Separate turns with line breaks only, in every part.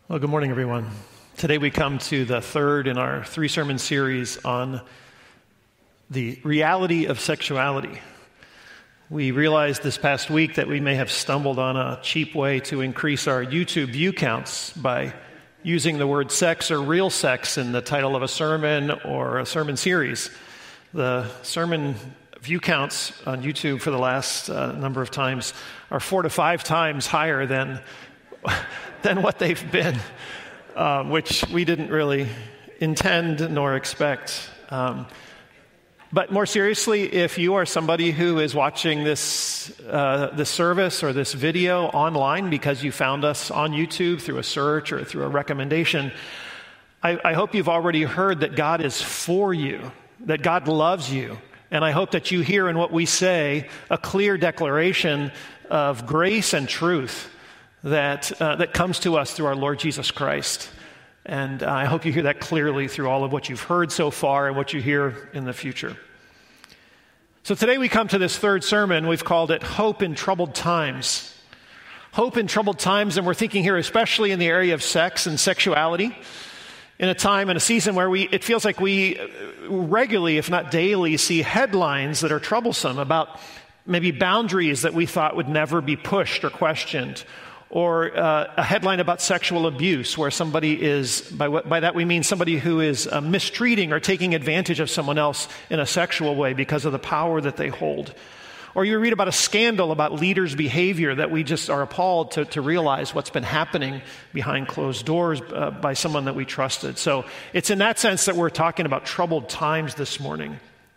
Well, good morning, everyone. Today we come to the third in our three-sermon series on the reality of sexuality. We realized this past week that we may have stumbled on a cheap way to increase our YouTube view counts by using the word sex or real sex in the title of a sermon or a sermon series. The sermon view counts on YouTube for the last number of times are 4 to 5 times higher than what they've been, which we didn't really intend nor expect. But more seriously, if you are somebody who is watching this service or this video online because you found us on YouTube through a search or through a recommendation, I hope you've already heard that God is for you, that God loves you. And I hope that you hear in what we say a clear declaration of grace and truth that comes to us through our Lord Jesus Christ. And I hope you hear that clearly through all of what you've heard so far and what you hear in the future. So today we come to this third sermon. We've called it Hope in Troubled Times. Hope in troubled times, and we're thinking here especially in the area of sex and sexuality, in a time and a season where it feels like we regularly, if not daily, see headlines that are troublesome about maybe boundaries that we thought would never be pushed or questioned, or a headline about sexual abuse where somebody is, by that we mean somebody who is mistreating or taking advantage of someone else in a sexual way because of the power that they hold. Or you read about a scandal about leaders' behavior that we just are appalled to realize what's been happening behind closed doors by someone that we trusted. So it's in that sense that we're talking about troubled times this morning.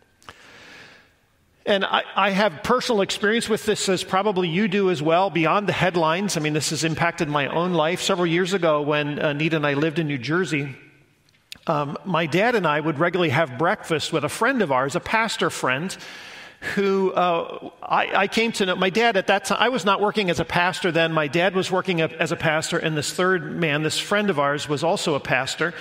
And I have personal experience with this, as probably you do as well, beyond the headlines. I mean, this has impacted my own life. Several years ago when Anita and I lived in New Jersey, my dad and I would regularly have breakfast with a friend of ours, a pastor friend, who I came to know. My dad at that time, I was not working as a pastor then. My dad was working as a pastor, and this third man, this friend of ours, was also a pastor.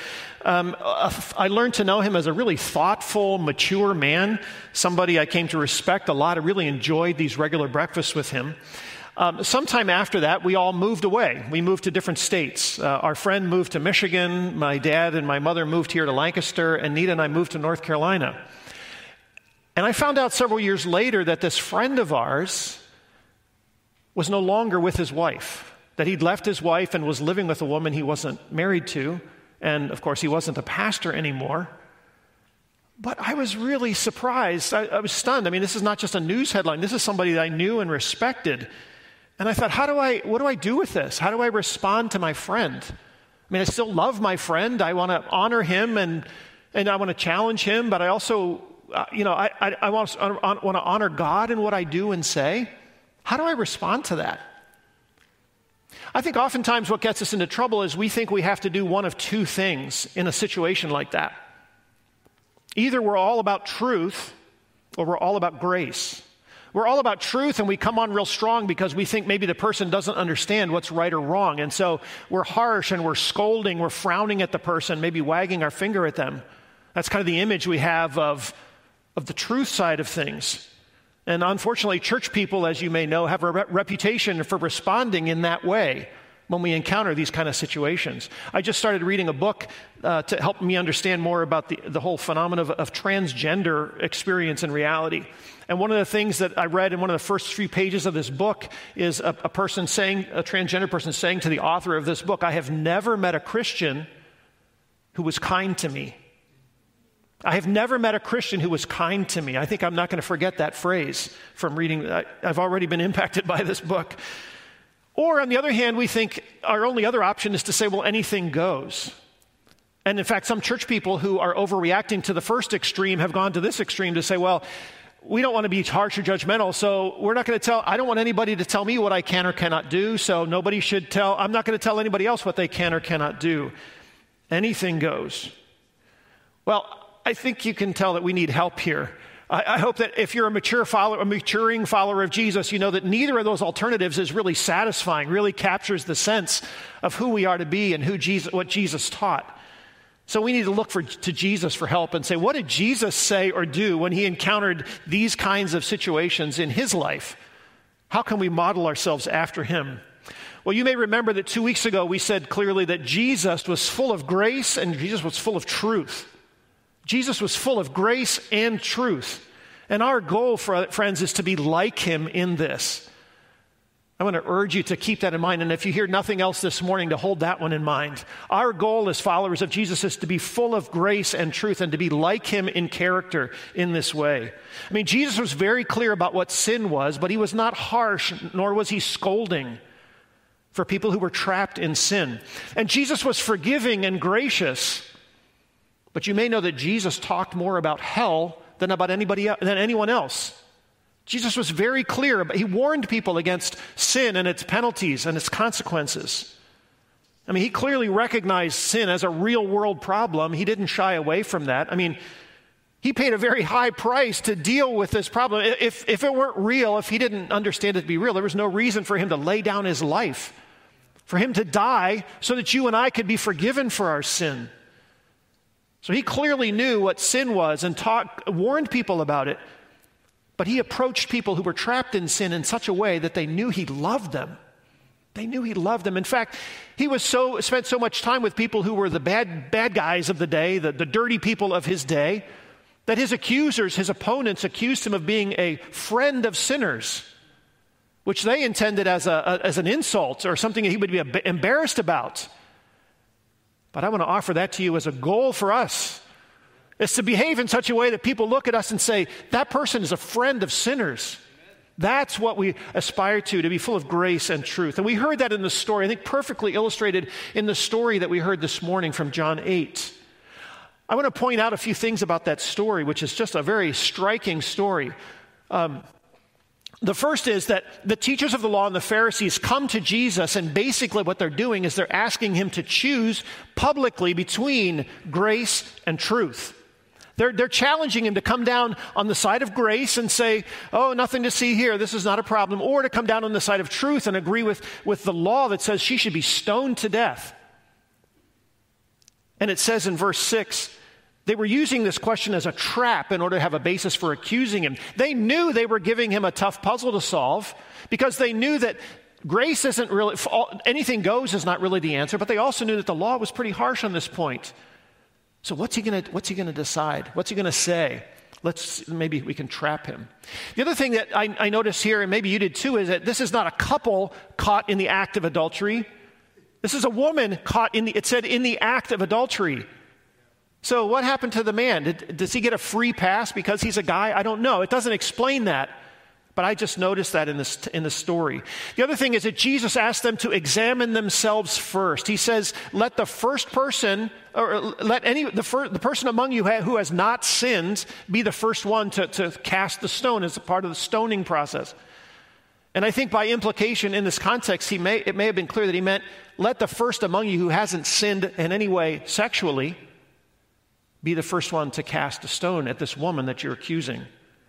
I learned to know him as a really thoughtful, mature man, somebody I came to respect a lot. I really enjoyed these regular breakfasts with him. Sometime after that, we all moved away. We moved to different states. Our friend moved to Michigan. My dad and my mother moved here to Lancaster, and Nita and I moved to North Carolina. And I found out several years later that this friend of ours was no longer with his wife, that he'd left his wife and was living with a woman he wasn't married to. And of course, he wasn't a pastor anymore. But I was really surprised. I was stunned. I mean, this is not just a news headline. This is somebody that I knew and respected. And I thought, what do I do with this? How do I respond to my friend? I mean, I still love my friend. I want to honor him and I want to challenge him, but I also I want to honor God in what I do and say. How do I respond to that? I think oftentimes what gets us into trouble is we think we have to do one of two things in a situation like that. Either we're all about truth or we're all about grace. We're all about truth and we come on real strong because we think maybe the person doesn't understand what's right or wrong. And so we're harsh and we're scolding, we're frowning at the person, maybe wagging our finger at them. That's kind of the image we have of the truth side of things. And unfortunately, church people, as you may know, have a reputation for responding in that way when we encounter these kind of situations. I just started reading a book to help me understand more about the whole phenomenon of transgender experience and reality. And one of the things that I read in one of the first few pages of this book is a transgender person saying to the author of this book, "I have never met a Christian who was kind to me. I have never met a Christian who was kind to me." I think I'm not going to forget that phrase from reading. I've already been impacted by this book. Or on the other hand, we think our only other option is to say, well, anything goes. And in fact, some church people who are overreacting to the first extreme have gone to this extreme to say, well, we don't want to be harsh or judgmental, so we're not going to I don't want anybody to tell me what I can or cannot do, so I'm not going to tell anybody else what they can or cannot do. Anything goes. Well, I think you can tell that we need help here. I hope that if you're a maturing follower of Jesus, you know that neither of those alternatives is really satisfying, really captures the sense of who we are to be and what Jesus taught. So we need to look to Jesus for help and say, what did Jesus say or do when he encountered these kinds of situations in his life? How can we model ourselves after him? Well, you may remember that 2 weeks ago we said clearly that Jesus was full of grace and Jesus was full of truth. Jesus was full of grace and truth. And our goal, friends, is to be like him in this. I want to urge you to keep that in mind. And if you hear nothing else this morning, to hold that one in mind. Our goal as followers of Jesus is to be full of grace and truth and to be like him in character in this way. I mean, Jesus was very clear about what sin was, but he was not harsh, nor was he scolding for people who were trapped in sin. And Jesus was forgiving and gracious. But you may know that Jesus talked more about hell than about anyone else. Jesus was very clear. He warned people against sin and its penalties and its consequences. I mean, he clearly recognized sin as a real world problem. He didn't shy away from that. I mean, he paid a very high price to deal with this problem. If it weren't real, if he didn't understand it to be real, there was no reason for him to lay down his life, for him to die so that you and I could be forgiven for our sin. So he clearly knew what sin was and warned people about it. But he approached people who were trapped in sin in such a way that they knew he loved them. They knew he loved them. In fact, he spent so much time with people who were the bad guys of the day, the dirty people of his day, that his accusers, his opponents, accused him of being a friend of sinners, which they intended as an insult or something that he would be embarrassed about. But I want to offer that to you as a goal for us. It's to behave in such a way that people look at us and say, that person is a friend of sinners. That's what we aspire to be full of grace and truth. And we heard that in the story, I think perfectly illustrated in the story that we heard this morning from John 8. I want to point out a few things about that story, which is just a very striking story. The first is that the teachers of the law and the Pharisees come to Jesus, and basically what they're doing is they're asking him to choose publicly between grace and truth. They're challenging him to come down on the side of grace and say, oh, nothing to see here, this is not a problem, or to come down on the side of truth and agree with the law that says she should be stoned to death. And it says in verse 6, they were using this question as a trap in order to have a basis for accusing him. They knew they were giving him a tough puzzle to solve because they knew that grace isn't really, anything goes is not really the answer, but they also knew that the law was pretty harsh on this point. So what's he going to decide? What's he going to say? Maybe we can trap him. The other thing that I notice here, and maybe you did too, is that this is not a couple caught in the act of adultery. This is a woman caught it said in the act of adultery. So what happened to the man? Does he get a free pass because he's a guy? I don't know. It doesn't explain that. But I just noticed that in the story. The other thing is that Jesus asked them to examine themselves first. He says, let the first person, or let the person among you who has not sinned be the first one to cast the stone as a part of the stoning process. And I think by implication in this context, it may have been clear that he meant, let the first among you who hasn't sinned in any way sexually be the first one to cast a stone at this woman that you're accusing.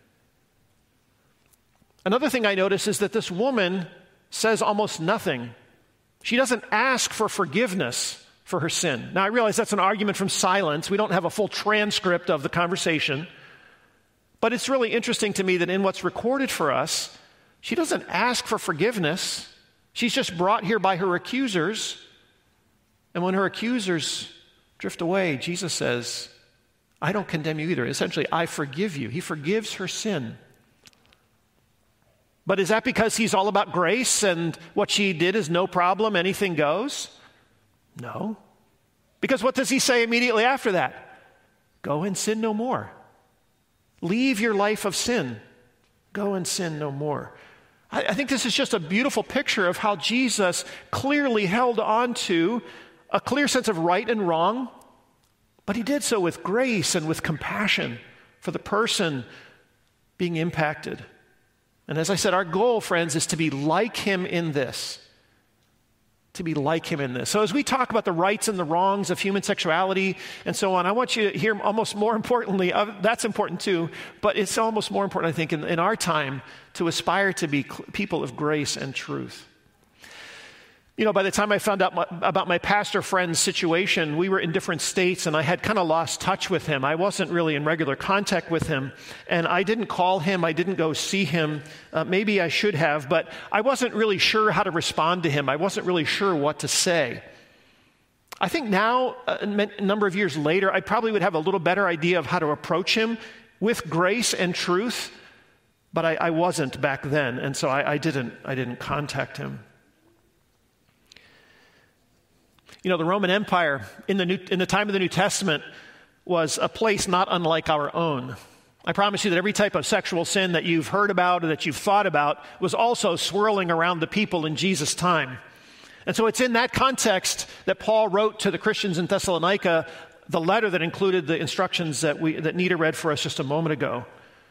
Another thing I notice is that this woman says almost nothing. She doesn't ask for forgiveness for her sin. Now, I realize that's an argument from silence. We don't have a full transcript of the conversation. But it's really interesting to me that in what's recorded for us, she doesn't ask for forgiveness. She's just brought here by her accusers. And when her accusers drift away, Jesus says, I don't condemn you either. Essentially, I forgive you. He forgives her sin. But is that because he's all about grace and what she did is no problem, anything goes? No. Because what does he say immediately after that? Go and sin no more. Leave your life of sin. Go and sin no more. I think this is just a beautiful picture of how Jesus clearly held on to a clear sense of right and wrong, but he did so with grace and with compassion for the person being impacted. And as I said, our goal, friends, is to be like him in this. To be like him in this. So as we talk about the rights and the wrongs of human sexuality and so on, I want you to hear almost more importantly, that's important too, but it's almost more important, I think, in our time to aspire to be people of grace and truth. You know, by the time I found out about my pastor friend's situation, we were in different states, and I had kind of lost touch with him. I wasn't really in regular contact with him, and I didn't call him. I didn't go see him. Maybe I should have, but I wasn't really sure how to respond to him. I wasn't really sure what to say. I think now, a number of years later, I probably would have a little better idea of how to approach him with grace and truth, but I wasn't back then, and so I didn't contact him. You know, the Roman Empire in the time of the New Testament was a place not unlike our own. I promise you that every type of sexual sin that you've heard about or that you've thought about was also swirling around the people in Jesus' time. And so it's in that context that Paul wrote to the Christians in Thessalonica the letter that included the instructions that Nita read for us just a moment ago.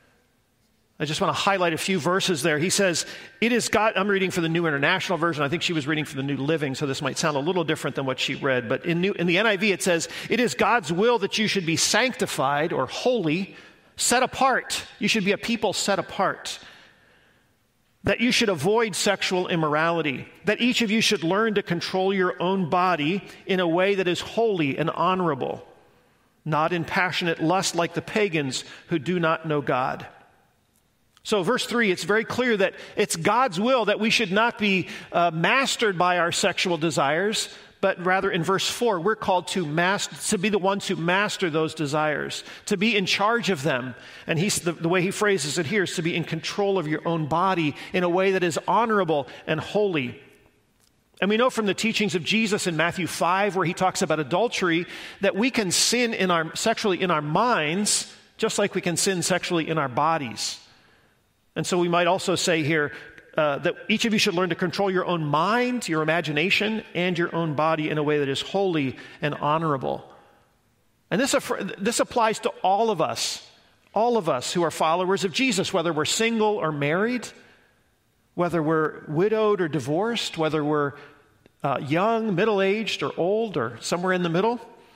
I just want to highlight a few verses there. He says, it is God, I'm reading for the New International Version. I think she was reading for the New Living, so this might sound a little different than what she read. But in the NIV it says, it is God's will that you should be sanctified or holy, set apart. You should be a people set apart. That you should avoid sexual immorality. That each of you should learn to control your own body in a way that is holy and honorable, not in passionate lust like the pagans who do not know God. So verse 3, it's very clear that it's God's will that we should not be mastered by our sexual desires, but rather in verse 4, we're called to be the ones who master those desires, to be in charge of them. And the way he phrases it here is to be in control of your own body in a way that is honorable and holy. And we know from the teachings of Jesus in Matthew 5, where he talks about adultery, that we can sin sexually in our minds, just like we can sin sexually in our bodies. And so we might also say here that each of you should learn to control your own mind, your imagination, and your own body in a way that is holy and honorable. And this applies to all of us who are followers of Jesus, whether we're single or married, whether we're widowed or divorced, whether we're young, middle-aged, or old, or somewhere in the middle.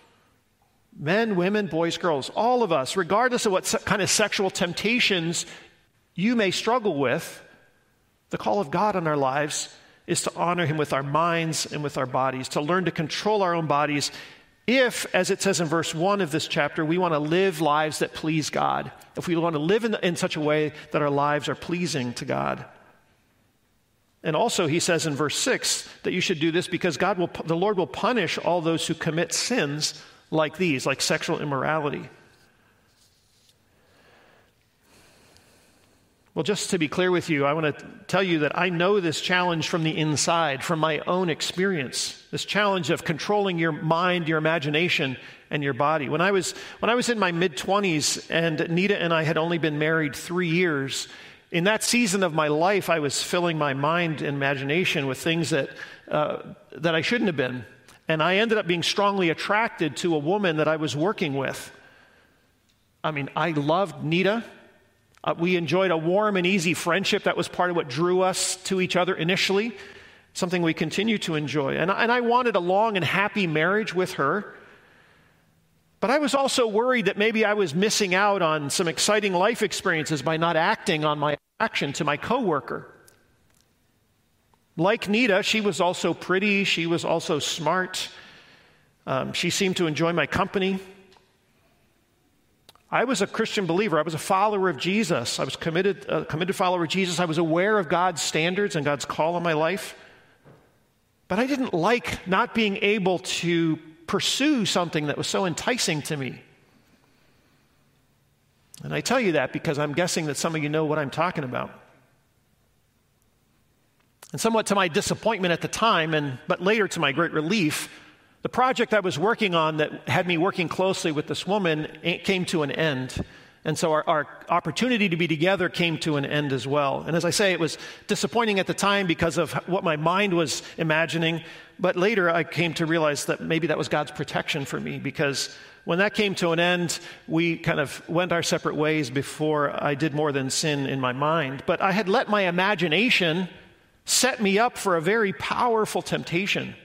Men, women, boys, girls, all of us, regardless of what kind of sexual temptations you may struggle with, the call of God on our lives is to honor him with our minds and with our bodies, to learn to control our own bodies if, as it says in verse 1 of this chapter, we want to live lives that please God, if we want to live in such a way that our lives are pleasing to God. And also he says in verse 6 that you should do this because the Lord will punish all those who commit sins like these, like sexual immorality. Well, just to be clear with you, I want to tell you that I know this challenge from the inside, from my own experience, this challenge of controlling your mind, your imagination, and your body. When I was in my mid-20s and Nita and I had only been married 3 years, in that season of my life, I was filling my mind and imagination with things that I shouldn't have been. And I ended up being strongly attracted to a woman that I was working with. I mean, I loved Nita. We enjoyed a warm and easy friendship. That was part of what drew us to each other initially, something we continue to enjoy. And I wanted a long and happy marriage with her. But I was also worried that maybe I was missing out on some exciting life experiences by not acting on my attraction to my coworker. Like Nita, she was also pretty. She was also smart. She seemed to enjoy my company. I was a Christian believer. I was a follower of Jesus. I was committed follower of Jesus. I was aware of God's standards and God's call on my life. But I didn't like not being able to pursue something that was so enticing to me. And I tell you that because I'm guessing that some of you know what I'm talking about. And somewhat to my disappointment at the time, but later to my great relief, the project I was working on that had me working closely with this woman came to an end. And so our opportunity to be together came to an end as well. And as I say, it was disappointing at the time because of what my mind was imagining. But later I came to realize that maybe that was God's protection for me, because when that came to an end, we kind of went our separate ways before I did more than sin in my mind. But I had let my imagination set me up for a very powerful temptation.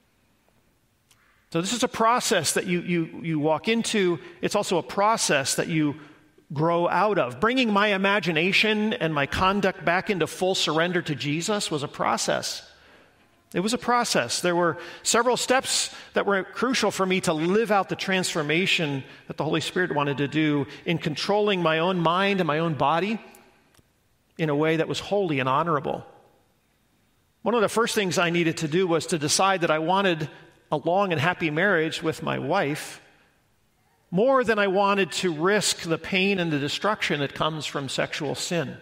So this is a process that you walk into. It's also a process that you grow out of. Bringing my imagination and my conduct back into full surrender to Jesus was a process. It was a process. There were several steps that were crucial for me to live out the transformation that the Holy Spirit wanted to do in controlling my own mind and my own body in a way that was holy and honorable. One of the first things I needed to do was to decide that I wanted a long and happy marriage with my wife more than I wanted to risk the pain and the destruction that comes from sexual sin.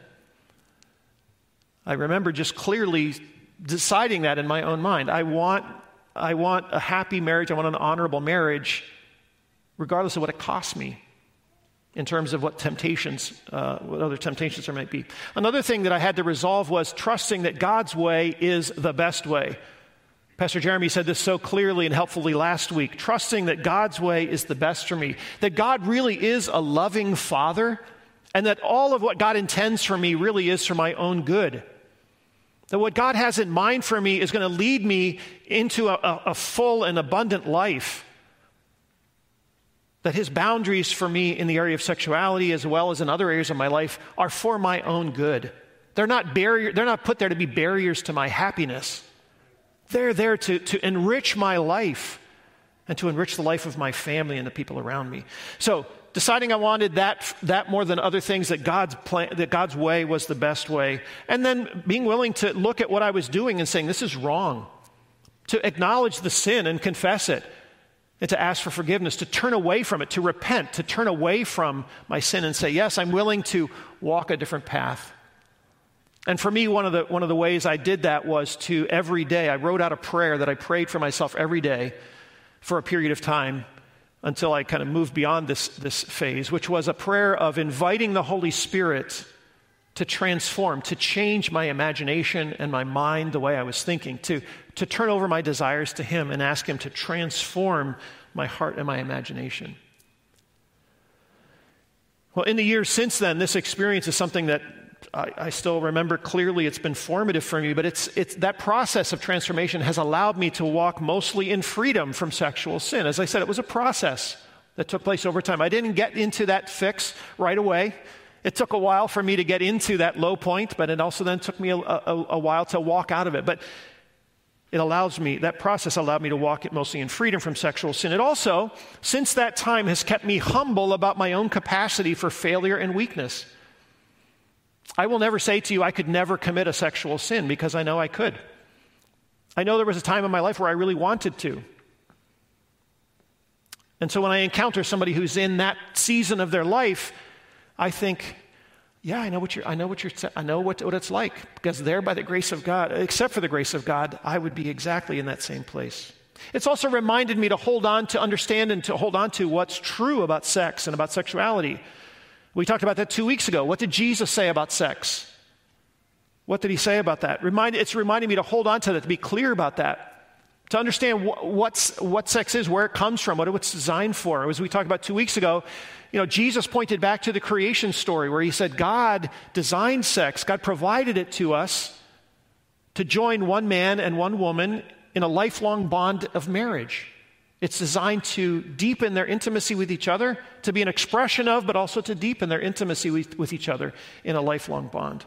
I remember just clearly deciding that in my own mind. I want a happy marriage. I want an honorable marriage, regardless of what it costs me in terms of what other temptations there might be. Another thing that I had to resolve was trusting that God's way is the best way. Pastor Jeremy said this so clearly and helpfully last week. Trusting that God's way is the best for me. That God really is a loving Father, and that all of what God intends for me really is for my own good. That what God has in mind for me is going to lead me into a full and abundant life. That his boundaries for me in the area of sexuality as well as in other areas of my life are for my own good. They're not put there to be barriers to my happiness. They're there to enrich my life and to enrich the life of my family and the people around me. So deciding I wanted that more than other things, that God's way was the best way. And then being willing to look at what I was doing and saying, this is wrong. To acknowledge the sin and confess it. And to ask for forgiveness, to turn away from it, to repent, to turn away from my sin and say, yes, I'm willing to walk a different path. And for me, one of the ways I did that was to every day, I wrote out a prayer that I prayed for myself every day for a period of time until I kind of moved beyond this phase, which was a prayer of inviting the Holy Spirit to transform, to change my imagination and my mind, the way I was thinking, to turn over my desires to him and ask him to transform my heart and my imagination. Well, in the years since then, this experience is something that I still remember clearly. It's been formative for me, but it's that process of transformation has allowed me to walk mostly in freedom from sexual sin. As I said, it was a process that took place over time. I didn't get into that fix right away. It took a while for me to get into that low point, but it also then took me a while to walk out of it. But that process allowed me to walk it mostly in freedom from sexual sin. It also, since that time, has kept me humble about my own capacity for failure and weakness. I will never say to you, I could never commit a sexual sin, because I know I could. I know there was a time in my life where I really wanted to. And so when I encounter somebody who's in that season of their life, I think, yeah, I know what it's like, because there, by the grace of God, except for the grace of God, I would be exactly in that same place. It's also reminded me to understand and to hold on to what's true about sex and about sexuality. We talked about that 2 weeks ago. What did Jesus say about sex? What did he say about that? It's reminding me to hold on to that, to be clear about that, to understand what sex is, where it comes from, what it's designed for. As we talked about 2 weeks ago, Jesus pointed back to the creation story where he said God designed sex, God provided it to us to join one man and one woman in a lifelong bond of marriage. It's designed to deepen their intimacy with each other, to be an expression of, but also to deepen their intimacy with each other in a lifelong bond.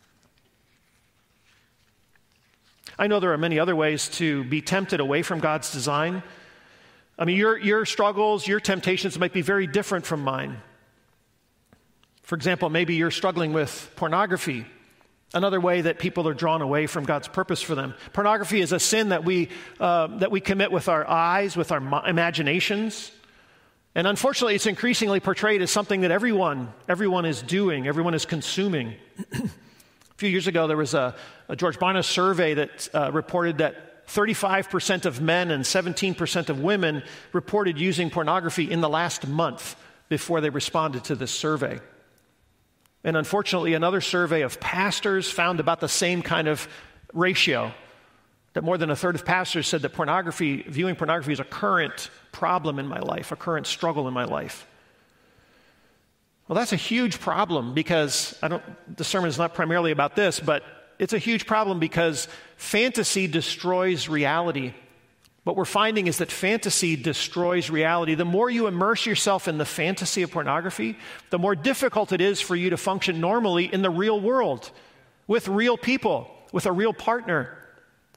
I know there are many other ways to be tempted away from God's design. I mean, your struggles, your temptations might be very different from mine. For example, maybe you're struggling with pornography, another way that people are drawn away from God's purpose for them. Pornography is a sin that we commit with our eyes, with our imaginations. And unfortunately, it's increasingly portrayed as something that everyone is doing, everyone is consuming. A few years ago, there was a George Barna survey that reported that 35% of men and 17% of women reported using pornography in the last month before they responded to this survey. And unfortunately, another survey of pastors found about the same kind of ratio, that more than a third of pastors said that viewing pornography is a current problem in my life, a current struggle in my life. Well, that's a huge problem because the sermon is not primarily about this, but it's a huge problem because fantasy destroys reality. What we're finding is that fantasy destroys reality. The more you immerse yourself in the fantasy of pornography, the more difficult it is for you to function normally in the real world, with real people, with a real partner.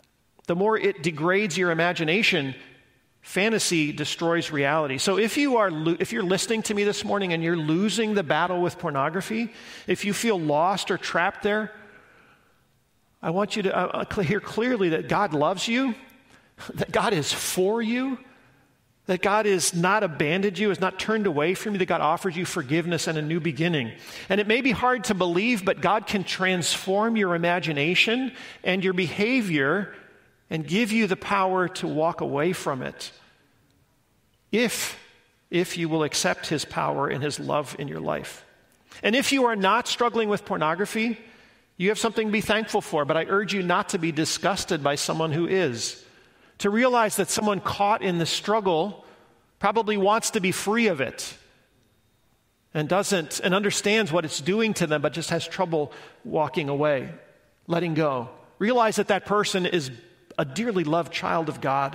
the more it degrades your imagination. Fantasy destroys reality. So if you're listening to me this morning and you're losing the battle with pornography, if you feel lost or trapped there, I want you to hear clearly that God loves you, that God is for you, that God has not abandoned you, has not turned away from you, that God offers you forgiveness and a new beginning. And it may be hard to believe, but God can transform your imagination and your behavior and give you the power to walk away from it if you will accept his power and his love in your life. And if you are not struggling with pornography, you have something to be thankful for, but I urge you not to be disgusted by someone who is. To realize that someone caught in the struggle probably wants to be free of it and understands what it's doing to them, but just has trouble walking away, letting go. Realize that that person is a dearly loved child of God.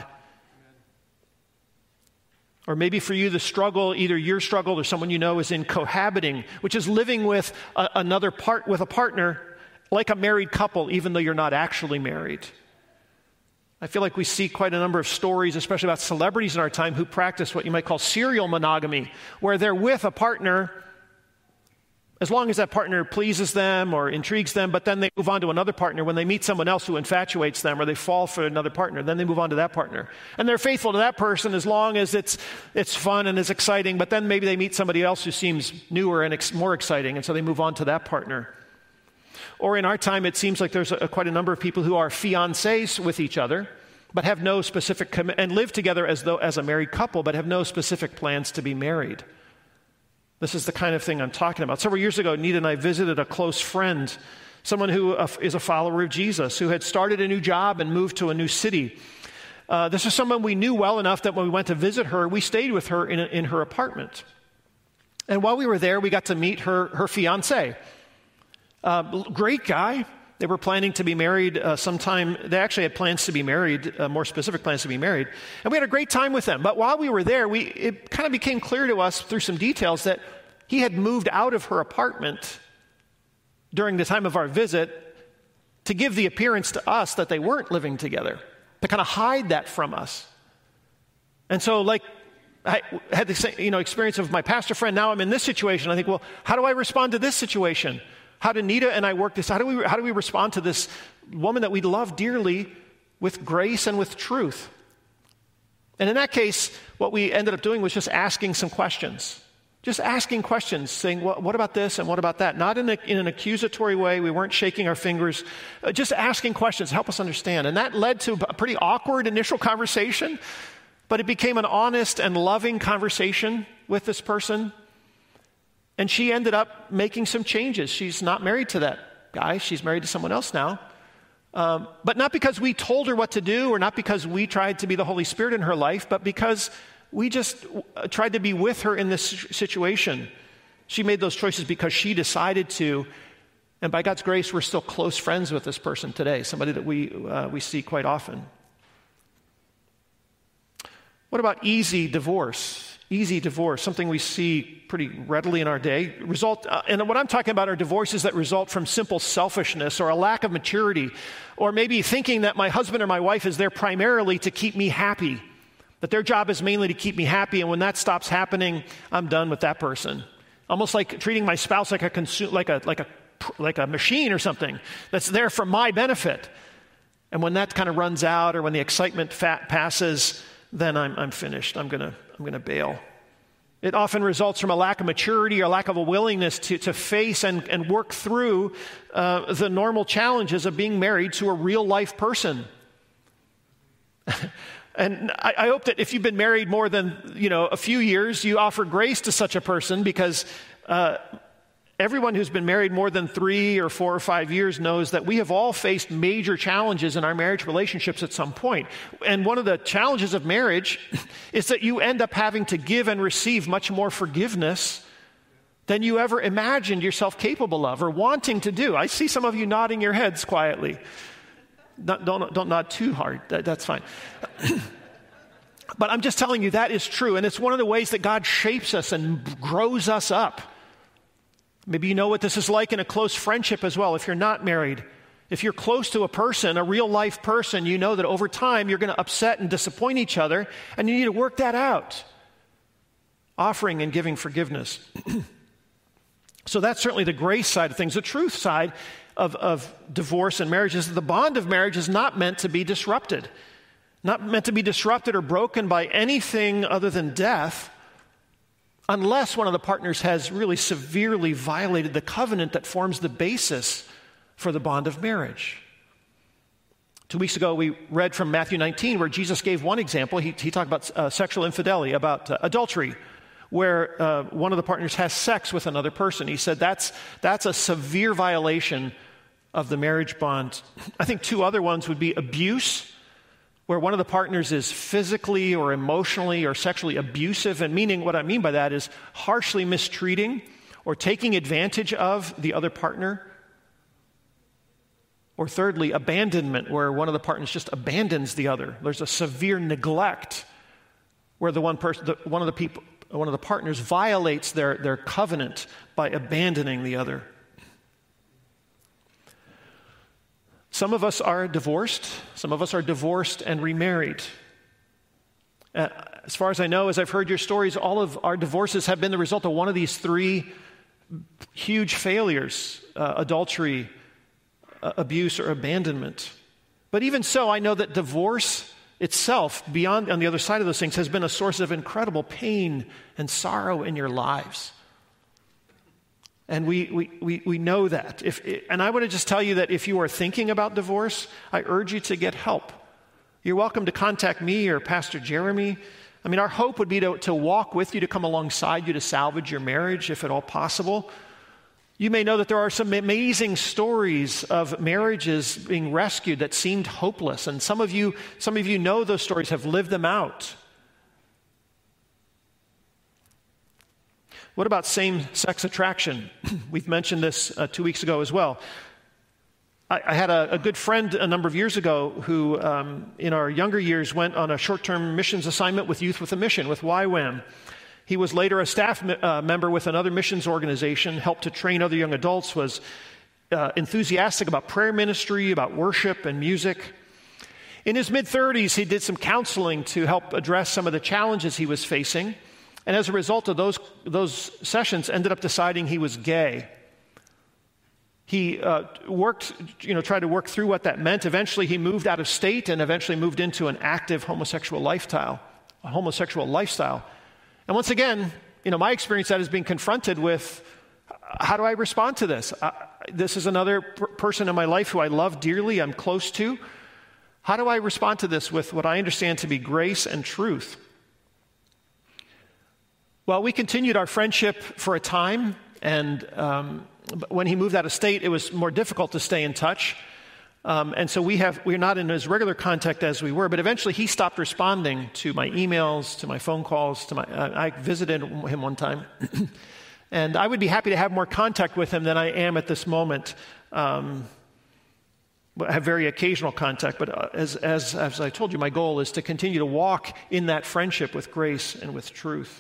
Or maybe for you, the struggle, either your struggle or someone you know, is in cohabiting, which is living with a partner like a married couple, even though you're not actually married. I feel like we see quite a number of stories, especially about celebrities in our time, who practice what you might call serial monogamy, where they're with a partner as long as that partner pleases them or intrigues them, but then they move on to another partner when they meet someone else who infatuates them, or they fall for another partner. Then they move on to that partner. And they're faithful to that person as long as it's fun and it's exciting, but then maybe they meet somebody else who seems newer and more exciting, and so they move on to that partner. Or in our time, it seems like there's quite a number of people who are fiancés with each other, but have no specific and live together as a married couple, but have no specific plans to be married. This is the kind of thing I'm talking about. Several years ago, Nita and I visited a close friend, someone who is a follower of Jesus, who had started a new job and moved to a new city. This is someone we knew well enough that when we went to visit her, we stayed with her in her apartment. And while we were there, we got to meet her fiancé. Great guy. They were planning to be married sometime. They actually had plans to be married, more specific plans to be married. And we had a great time with them. But while we were there, it kind of became clear to us through some details that he had moved out of her apartment during the time of our visit to give the appearance to us that they weren't living together, to kind of hide that from us. And so, like, I had the same, experience of my pastor friend. Now I'm in this situation. I think, well, how do I respond to this situation? How did Nita and I work this? How do we respond to this woman that we love dearly with grace and with truth? And in that case, what we ended up doing was just asking some questions. Just asking questions, saying, well, what about this and what about that? Not in an accusatory way. We weren't shaking our fingers. Just asking questions, help us understand. And that led to a pretty awkward initial conversation, but it became an honest and loving conversation with this person. And she ended up making some changes. She's not married to that guy. She's married to someone else now. But not because we told her what to do, or not because we tried to be the Holy Spirit in her life, but because we just tried to be with her in this situation. She made those choices because she decided to. And by God's grace, we're still close friends with this person today, somebody that we see quite often. What about easy divorce? Easy divorce, something we see pretty readily in our day. And what I'm talking about are divorces that result from simple selfishness or a lack of maturity, or maybe thinking that my husband or my wife is there primarily to keep me happy, that their job is mainly to keep me happy, and when that stops happening, I'm done with that person. Almost like treating my spouse like a machine or something that's there for my benefit. And when that kind of runs out, or when the excitement passes, then I'm finished. I'm gonna bail. It often results from a lack of maturity or lack of a willingness to face and work through the normal challenges of being married to a real life person. And I hope that if you've been married more than a few years, you offer grace to such a person, because everyone who's been married more than 3 or 4 or 5 years knows that we have all faced major challenges in our marriage relationships at some point. And one of the challenges of marriage is that you end up having to give and receive much more forgiveness than you ever imagined yourself capable of or wanting to do. I see some of you nodding your heads quietly. Don't nod too hard. That's fine. But I'm just telling you that is true. And it's one of the ways that God shapes us and grows us up. Maybe you know what this is like in a close friendship as well. If you're not married, If you're close to a person, a real life person, you know that over time you're going to upset and disappoint each other, and you need to work that out. Offering and giving forgiveness. So that's certainly the grace side of things. The truth side of divorce and marriage is that the bond of marriage is not meant to be disrupted. Not meant to be disrupted or broken by anything other than death, unless one of the partners has really severely violated the covenant that forms the basis for the bond of marriage. 2 weeks ago, we read from Matthew 19, where Jesus gave one example. He talked about sexual infidelity, about adultery, where one of the partners has sex with another person. He said that's a severe violation of the marriage bond. I think two other ones would be abuse, where one of the partners is physically or emotionally or sexually abusive, and meaning what I mean by that is harshly mistreating or taking advantage of the other partner. Or thirdly, abandonment, where one of the partners just abandons the other. There's a severe neglect where one of the partners violates their covenant by abandoning the other. Some of us are divorced. Some of us are divorced and remarried. As far as I know, as I've heard your stories, all of our divorces have been the result of one of these three huge failures: adultery, abuse, or abandonment. But even so, I know that divorce itself, beyond on the other side of those things, has been a source of incredible pain and sorrow in your lives. And we know that. And I want to just tell you that if you are thinking about divorce, I urge you to get help. You're welcome to contact me or Pastor Jeremy. I mean, our hope would be to walk with you, to come alongside you, to salvage your marriage, if at all possible. You may know that there are some amazing stories of marriages being rescued that seemed hopeless, and some of you know those stories, have lived them out. What about same-sex attraction? We've mentioned this 2 weeks ago as well. I had a good friend a number of years ago who, in our younger years, went on a short-term missions assignment with Youth with a Mission, with YWAM. He was later a staff member with another missions organization, helped to train other young adults, was enthusiastic about prayer ministry, about worship and music. In his mid-30s, he did some counseling to help address some of the challenges he was facing. And as a result of those sessions, ended up deciding he was gay. He tried to work through what that meant. Eventually, he moved out of state and eventually moved into an active homosexual lifestyle. And once again, my experience that is being confronted with, how do I respond to this? This is another person in my life who I love dearly, I'm close to. How do I respond to this with what I understand to be grace and truth? Well, we continued our friendship for a time, and when he moved out of state, it was more difficult to stay in touch. And so we're not in as regular contact as we were, but eventually he stopped responding to my emails, to my phone calls, I visited him one time. And I would be happy to have more contact with him than I am at this moment. I have very occasional contact, but as I told you, my goal is to continue to walk in that friendship with grace and with truth.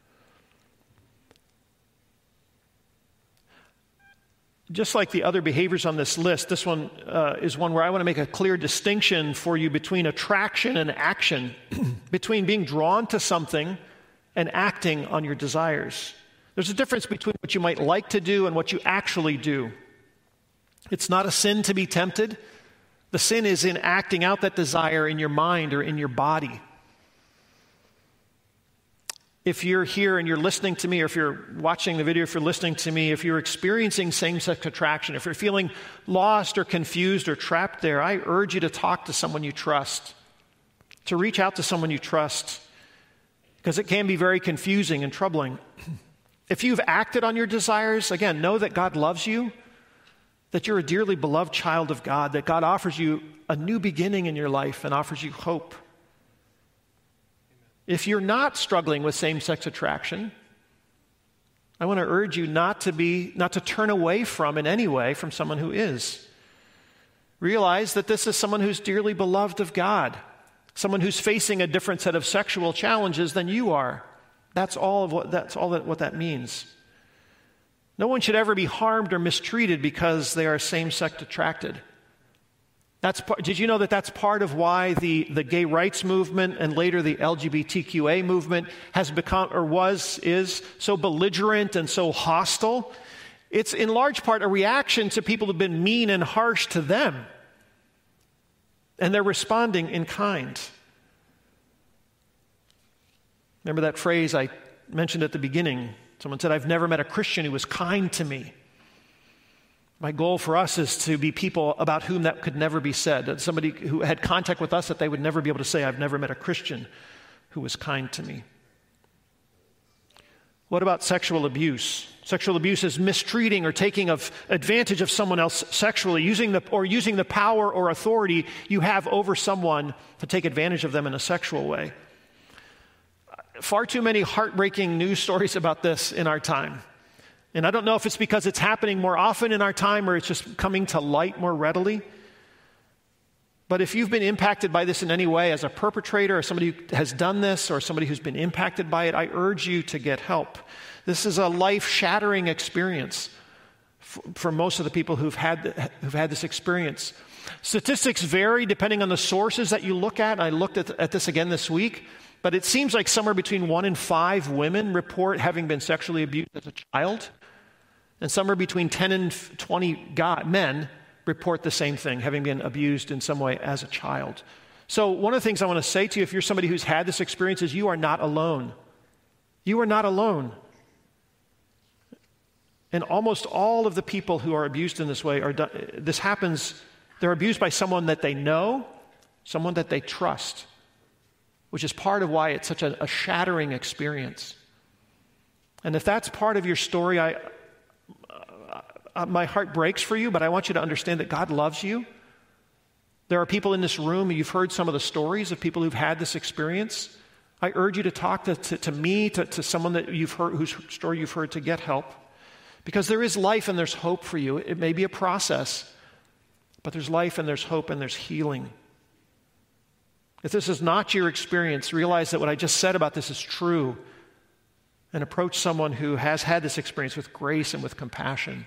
Just like the other behaviors on this list, this one is one where I want to make a clear distinction for you between attraction and action, between being drawn to something and acting on your desires. There's a difference between what you might like to do and what you actually do. It's not a sin to be tempted. The sin is in acting out that desire in your mind or in your body. If you're here and you're listening to me, or if you're watching the video, if you're listening to me, if you're experiencing same-sex attraction, if you're feeling lost or confused or trapped there, I urge you to talk to someone you trust, to reach out to someone you trust, because it can be very confusing and troubling. If you've acted on your desires, again, know that God loves you, that you're a dearly beloved child of God, that God offers you a new beginning in your life and offers you hope. If you're not struggling with same-sex attraction, I want to urge you not to turn away from in any way from someone who is. Realize that this is someone who's dearly beloved of God, someone who's facing a different set of sexual challenges than you are. That's all what that means. No one should ever be harmed or mistreated because they are same-sex attracted. Did you know that that's part of why the gay rights movement and later the LGBTQA movement has become, is so belligerent and so hostile? It's in large part a reaction to people who've been mean and harsh to them. And they're responding in kind. Remember that phrase I mentioned at the beginning? Someone said, "I've never met a Christian who was kind to me." My goal for us is to be people about whom that could never be said. That somebody who had contact with us, that they would never be able to say, "I've never met a Christian who was kind to me." What about sexual abuse? Sexual abuse is mistreating or taking advantage of someone else sexually, using the power or authority you have over someone to take advantage of them in a sexual way. Far too many heartbreaking news stories about this in our time. And I don't know if it's because it's happening more often in our time or it's just coming to light more readily. But if you've been impacted by this in any way as a perpetrator or somebody who has done this or somebody who's been impacted by it, I urge you to get help. This is a life-shattering experience for most of the people who've had this experience. Statistics vary depending on the sources that you look at. I looked at this again this week. But it seems like somewhere between 1 and 5 women report having been sexually abused as a child. And somewhere between 10 and 20 men report the same thing, having been abused in some way as a child. So one of the things I want to say to you, if you're somebody who's had this experience, is you are not alone. You are not alone. And almost all of the people who are abused in this way, they're abused by someone that they know, someone that they trust, which is part of why it's such a shattering experience. And if that's part of your story, my heart breaks for you, but I want you to understand that God loves you. There are people in this room, you've heard some of the stories of people who've had this experience. I urge you to talk to me, to someone that you've heard, whose story you've heard, to get help. Because there is life and there's hope for you. It may be a process, but there's life and there's hope and there's healing. If this is not your experience, realize that what I just said about this is true, and approach someone who has had this experience with grace and with compassion.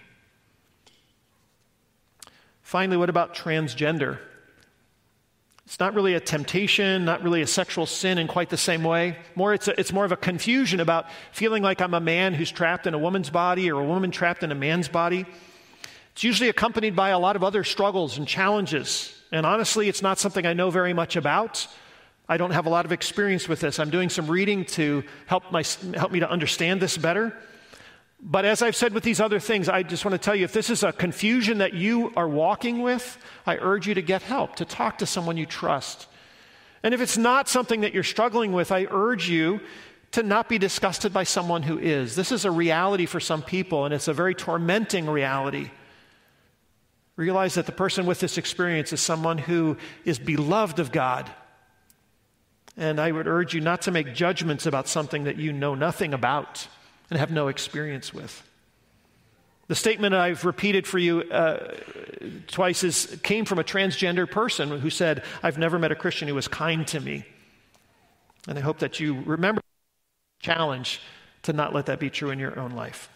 Finally, what about transgender? It's not really a temptation, not really a sexual sin in quite the same way. It's more of a confusion about feeling like I'm a man who's trapped in a woman's body or a woman trapped in a man's body. It's usually accompanied by a lot of other struggles and challenges. And honestly, it's not something I know very much about. I don't have a lot of experience with this. I'm doing some reading to help me to understand this better. But as I've said with these other things, I just want to tell you, if this is a confusion that you are walking with, I urge you to get help, to talk to someone you trust. And if it's not something that you're struggling with, I urge you to not be disgusted by someone who is. This is a reality for some people, and it's a very tormenting reality. Realize that the person with this experience is someone who is beloved of God. And I would urge you not to make judgments about something that you know nothing about and have no experience with. The statement I've repeated for you twice came from a transgender person who said, "I've never met a Christian who was kind to me." And I hope that you remember the challenge to not let that be true in your own life.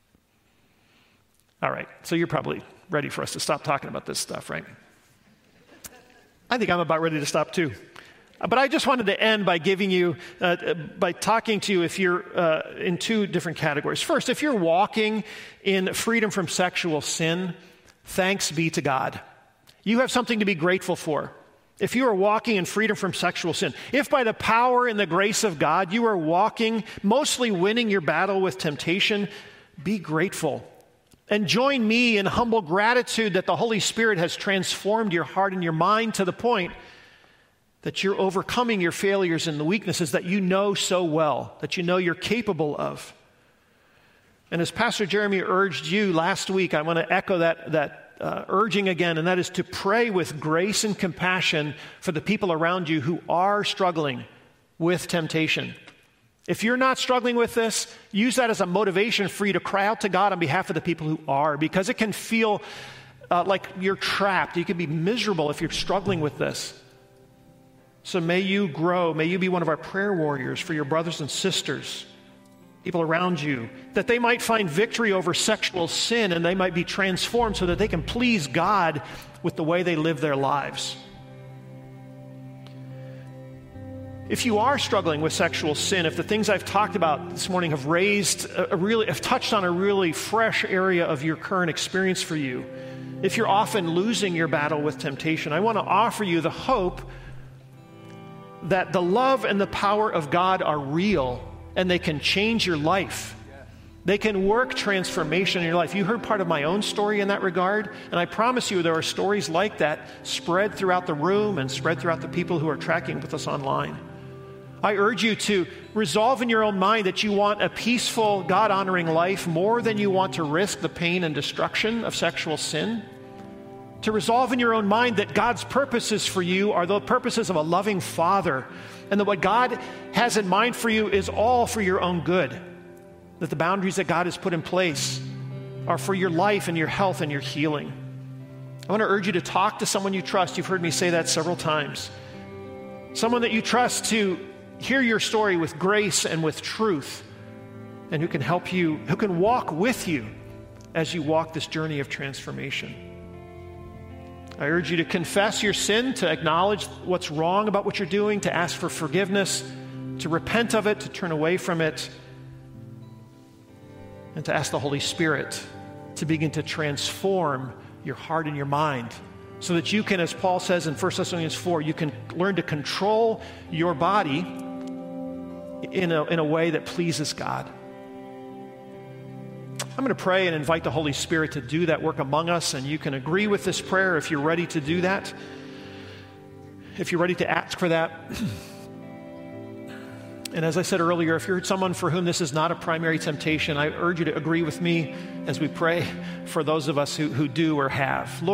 All right, so you're probably ready for us to stop talking about this stuff, right? I think I'm about ready to stop too. But I just wanted to end by by talking to you if you're in two different categories. First, if you're walking in freedom from sexual sin, thanks be to God. You have something to be grateful for. If you are walking in freedom from sexual sin, if by the power and the grace of God you are walking, mostly winning your battle with temptation, be grateful. And join me in humble gratitude that the Holy Spirit has transformed your heart and your mind to the point that you're overcoming your failures and the weaknesses that you know so well, that you know you're capable of. And as Pastor Jeremy urged you last week, I want to echo that urging again, and that is to pray with grace and compassion for the people around you who are struggling with temptation. If you're not struggling with this, use that as a motivation for you to cry out to God on behalf of the people who are, because it can feel like you're trapped. You can be miserable if you're struggling with this. So may you grow, may you be one of our prayer warriors for your brothers and sisters people around you, that they might find victory over sexual sin and they might be transformed so that they can please God with the way they live their lives. If you are struggling with sexual sin, if the things I've talked about this morning have have touched on a really fresh area of your current experience for you, if you're often losing your battle with temptation, I want to offer you the hope that the love and the power of God are real and they can change your life. They can work transformation in your life. You heard part of my own story in that regard, and I promise you there are stories like that spread throughout the room and spread throughout the people who are tracking with us online. I urge you to resolve in your own mind that you want a peaceful, God-honoring life more than you want to risk the pain and destruction of sexual sin. To resolve in your own mind that God's purposes for you are the purposes of a loving Father, and that what God has in mind for you is all for your own good. That the boundaries that God has put in place are for your life and your health and your healing. I want to urge you to talk to someone you trust. You've heard me say that several times. Someone that you trust to hear your story with grace and with truth, and who can help you, who can walk with you as you walk this journey of transformation. I urge you to confess your sin, to acknowledge what's wrong about what you're doing, to ask for forgiveness, to repent of it, to turn away from it, and to ask the Holy Spirit to begin to transform your heart and your mind so that you can, as Paul says in 1 Thessalonians 4, you can learn to control your body in a way that pleases God. I'm going to pray and invite the Holy Spirit to do that work among us, and you can agree with this prayer if you're ready to do that, if you're ready to ask for that. And as I said earlier, if you're someone for whom this is not a primary temptation, I urge you to agree with me as we pray for those of us who do or have. Lord,